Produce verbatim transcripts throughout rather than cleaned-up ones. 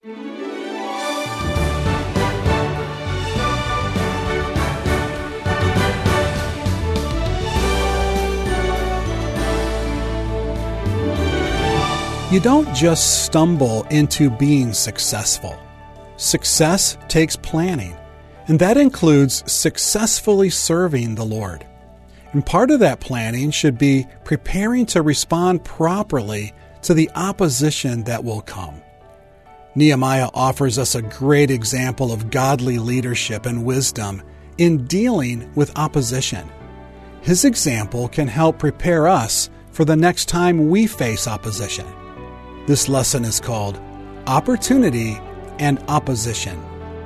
You don't just stumble into being successful. Success takes planning, and that includes successfully serving the Lord. And part of that planning should be preparing to respond properly to the opposition that will come. Nehemiah offers us a great example of godly leadership and wisdom in dealing with opposition. His example can help prepare us for the next time we face opposition. This lesson is called Opportunity and Opposition.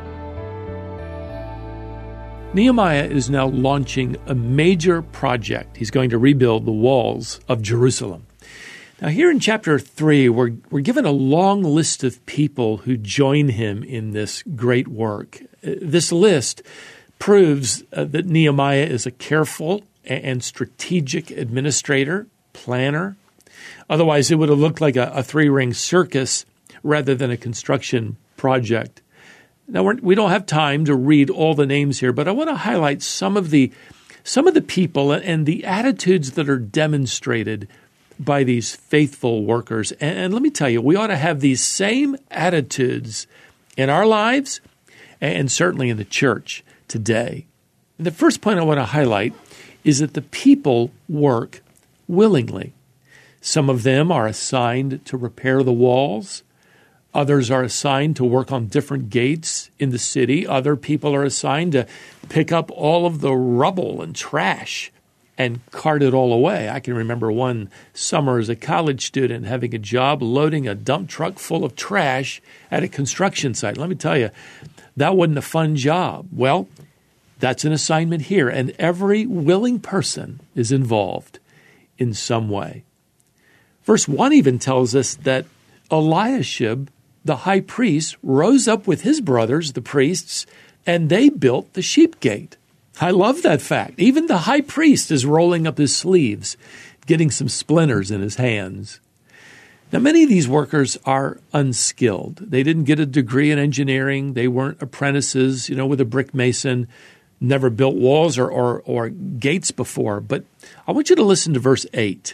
Nehemiah is now launching a major project. He's going to rebuild the walls of Jerusalem. Now here in chapter three, we're, we're given a long list of people who join him in this great work. This list proves uh, that Nehemiah is a careful and strategic administrator, planner. Otherwise, it would have looked like a, a three-ring circus rather than a construction project. Now, we're, we don't have time to read all the names here, but I want to highlight some of the some of the people and the attitudes that are demonstrated by these faithful workers. And, and let me tell you, we ought to have these same attitudes in our lives and certainly in the church today. And the first point I want to highlight is that the people work willingly. Some of them are assigned to repair the walls. Others are assigned to work on different gates in the city. Other people are assigned to pick up all of the rubble and trash and cart it all away. I can remember one summer as a college student having a job loading a dump truck full of trash at a construction site. Let me tell you, that wasn't a fun job. Well, that's an assignment here, and every willing person is involved in some way. Verse one even tells us that Eliashib, the high priest, rose up with his brothers, the priests, and they built the sheep gate. I love that fact. Even the high priest is rolling up his sleeves, getting some splinters in his hands. Now, many of these workers are unskilled. They didn't get a degree in engineering. They weren't apprentices, you know, with a brick mason, never built walls or, or, or gates before. But I want you to listen to verse eight.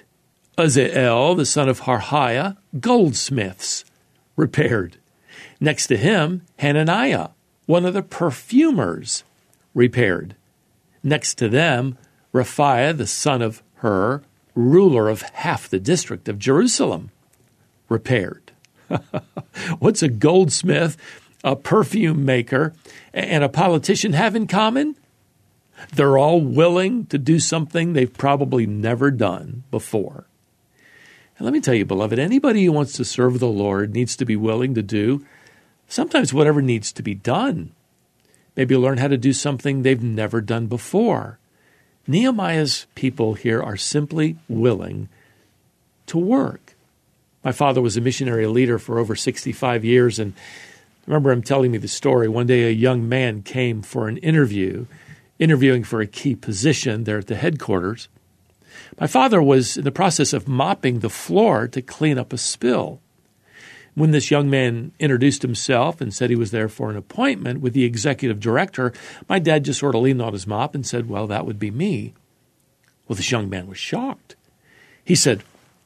Uzziel, the son of Harhiah, goldsmiths, repaired. Next to him, Hananiah, one of the perfumers, repaired. Next to them, Raphiah, the son of Hur, ruler of half the district of Jerusalem, repaired. What's a goldsmith, a perfume maker, and a politician have in common? They're all willing to do something they've probably never done before. And let me tell you, beloved, anybody who wants to serve the Lord needs to be willing to do sometimes whatever needs to be done. Maybe learn how to do something they've never done before. Nehemiah's people here are simply willing to work. My father was a missionary leader for over sixty-five years, and I remember him telling me the story. One day a young man came for an interview, interviewing for a key position there at the headquarters. My father was in the process of mopping the floor to clean up a spill. When this young man introduced himself and said he was there for an appointment with the executive director, my dad just sort of leaned on his mop and said, "Well, that would be me." Well, this young man was shocked. He said,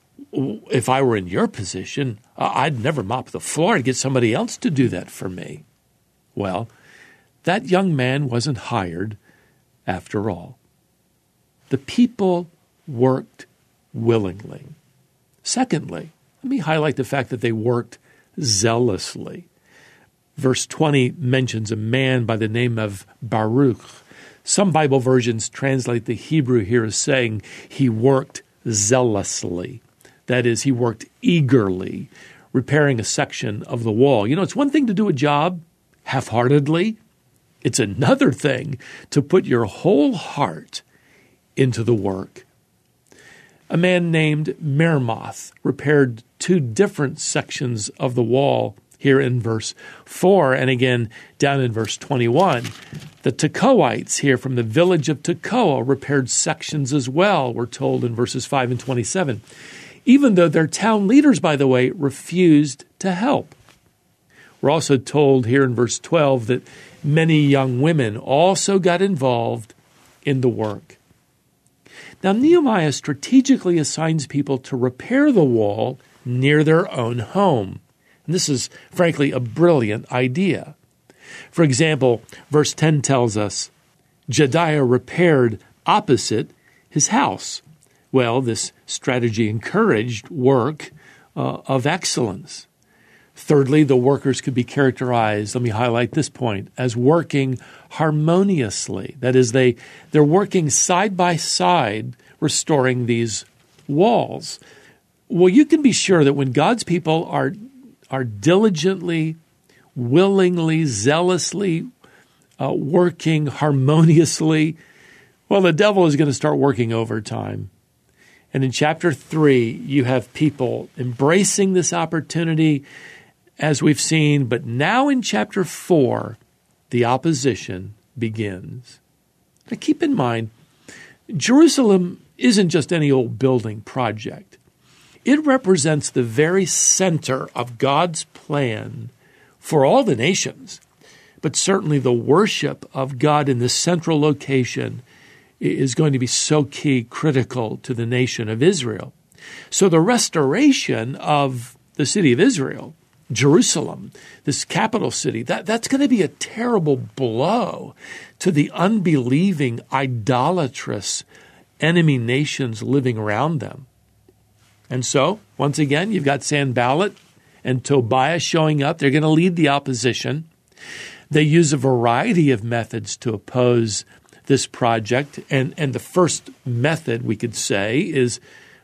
"If I were in your position, I'd never mop the floor. I'd get somebody else to do that for me." Well, that young man wasn't hired after all. The people worked willingly. Secondly, let me highlight the fact that they worked zealously. Verse twenty mentions a man by the name of Baruch. Some Bible versions translate the Hebrew here as saying he worked zealously. That is, he worked eagerly, repairing a section of the wall. You know, it's one thing to do a job half-heartedly. It's another thing to put your whole heart into the work. A man named Meremoth repaired two different sections of the wall here in verse four, and again down in verse twenty-one. The Tekoites here from the village of Tekoa repaired sections as well, we're told in verses five and twenty-seven, even though their town leaders, by the way, refused to help. We're also told here in verse twelve that many young women also got involved in the work. Now, Nehemiah strategically assigns people to repair the wall near their own home. And this is, frankly, a brilliant idea. For example, verse ten tells us, Jedaiah repaired opposite his house. Well, this strategy encouraged work uh, of excellence. Thirdly, the workers could be characterized, let me highlight this point, as working harmoniously. That is, they, they're working side by side, restoring these walls. Well, you can be sure that when God's people are, are diligently, willingly, zealously uh, working harmoniously, well, the devil is going to start working overtime. And in chapter three, you have people embracing this opportunity, as we've seen, but now in chapter four, the opposition begins. Now keep in mind, Jerusalem isn't just any old building project. It represents the very center of God's plan for all the nations, but certainly the worship of God in this central location is going to be so key, critical to the nation of Israel. So the restoration of the city of Israel, Jerusalem, this capital city, that, that's going to be a terrible blow to the unbelieving, idolatrous enemy nations living around them. And so, once again, you've got Sanballat and Tobiah showing up. They're going to lead the opposition. They use a variety of methods to oppose this project. And, and the first method, we could say, is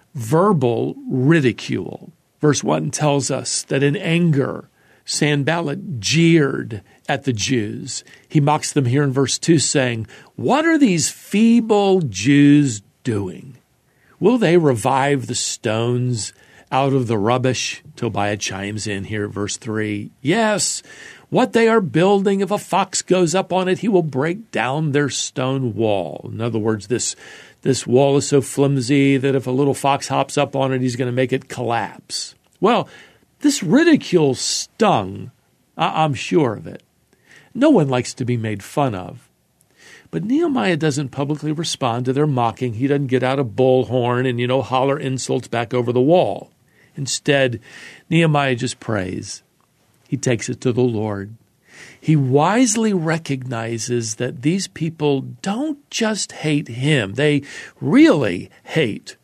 verbal ridicule. Verse one tells us that in anger, Sanballat jeered at the Jews. He mocks them here in verse two, saying, "What are these feeble Jews doing? Will they revive the stones out of the rubbish?" Tobiah chimes in here, verse three. "Yes, what they are building, if a fox goes up on it, he will break down their stone wall." In other words, this, this wall is so flimsy that if a little fox hops up on it, he's going to make it collapse. Well, this ridicule stung. I- I'm sure of it. No one likes to be made fun of. But Nehemiah doesn't publicly respond to their mocking. He doesn't get out a bullhorn and, you know, holler insults back over the wall. Instead, Nehemiah just prays. He takes it to the Lord. He wisely recognizes that these people don't just hate him. They really hate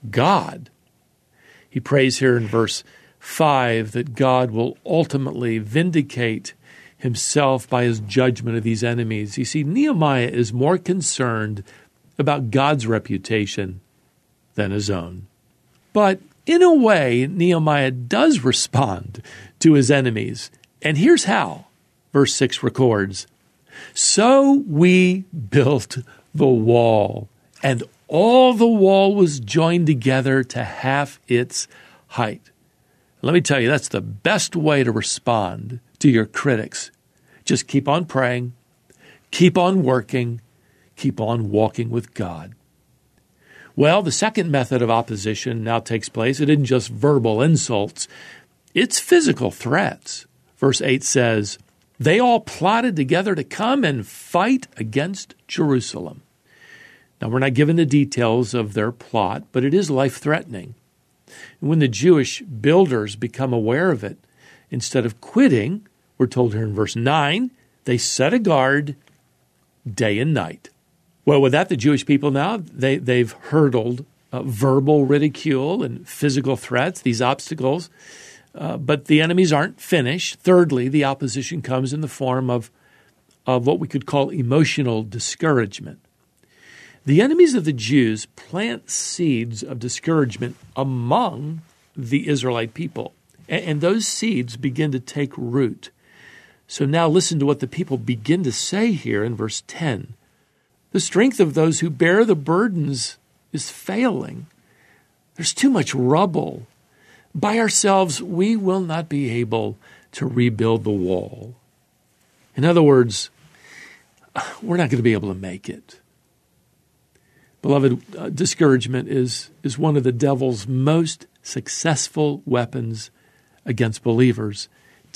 God. He prays here in verse five that God will ultimately vindicate himself by his judgment of these enemies. You see, Nehemiah is more concerned about God's reputation than his own. But in a way, Nehemiah does respond to his enemies. And here's how. Verse six records, "So we built the wall, and all the wall was joined together to half its height." Let me tell you, that's the best way to respond to your critics. Just keep on praying, keep on working, keep on walking with God. Well, the second method of opposition now takes place. It isn't just verbal insults. It's physical threats. Verse eight says, "They all plotted together to come and fight against Jerusalem." Now, we're not given the details of their plot, but it is life-threatening. And when the Jewish builders become aware of it, instead of quitting, we're told here in verse nine, they set a guard day and night. Well, with that, the Jewish people now, they, they've hurdled uh, verbal ridicule and physical threats, these obstacles, uh, but the enemies aren't finished. Thirdly, the opposition comes in the form of, of what we could call emotional discouragement. The enemies of the Jews plant seeds of discouragement among the Israelite people, and, and those seeds begin to take root. So now listen to what the people begin to say here in verse ten. "The strength of those who bear the burdens is failing. There's too much rubble. By ourselves, we will not be able to rebuild the wall." In other words, we're not going to be able to make it. Beloved, uh, discouragement is, is one of the devil's most successful weapons against believers.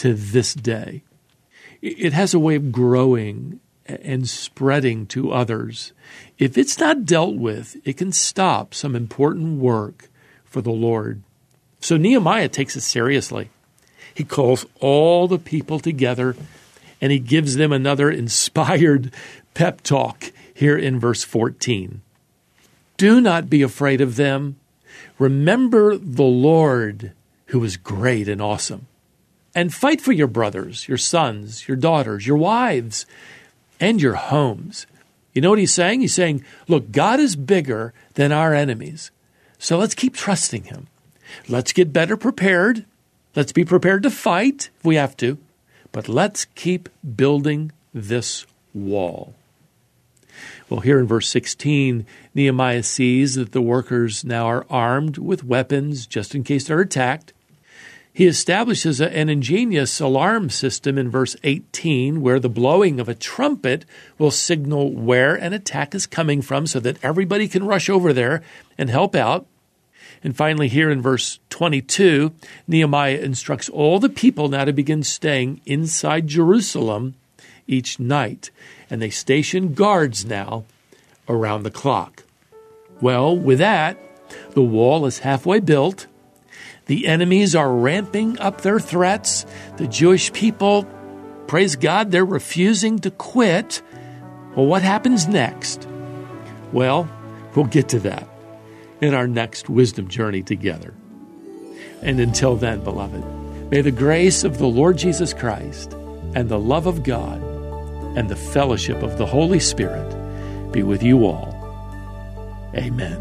to this day. It has a way of growing and spreading to others. If it's not dealt with, it can stop some important work for the Lord. So Nehemiah takes it seriously. He calls all the people together, and he gives them another inspired pep talk here in verse fourteen. Do not be afraid of them. Remember the Lord, who is great and awesome. And fight for your brothers, your sons, your daughters, your wives, and your homes. You know what he's saying? He's saying, look, God is bigger than our enemies. So let's keep trusting him. Let's get better prepared. Let's be prepared to fight if we have to. But let's keep building this wall. Well, here in verse sixteen, Nehemiah sees that the workers now are armed with weapons just in case they're attacked. He establishes a, an ingenious alarm system in verse eighteen where the blowing of a trumpet will signal where an attack is coming from so that everybody can rush over there and help out. And finally, here in verse twenty-two, Nehemiah instructs all the people now to begin staying inside Jerusalem each night. And they station guards now around the clock. Well, with that, the wall is halfway built. The enemies are ramping up their threats. The Jewish people, praise God, they're refusing to quit. Well, what happens next? Well, we'll get to that in our next wisdom journey together. And until then, beloved, may the grace of the Lord Jesus Christ and the love of God and the fellowship of the Holy Spirit be with you all. Amen.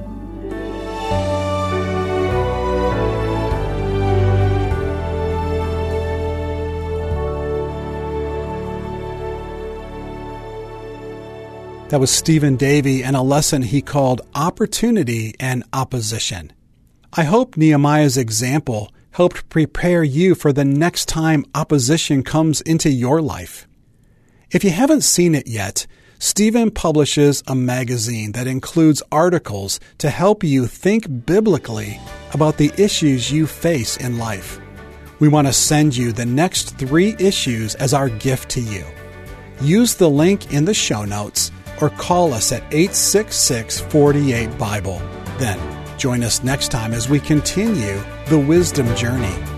That was Stephen Davey and a lesson he called Opportunity and Opposition. I hope Nehemiah's example helped prepare you for the next time opposition comes into your life. If you haven't seen it yet, Stephen publishes a magazine that includes articles to help you think biblically about the issues you face in life. We want to send you the next three issues as our gift to you. Use the link in the show notes or call us at eight six six, four eight, Bible. Then join us next time as we continue the wisdom journey.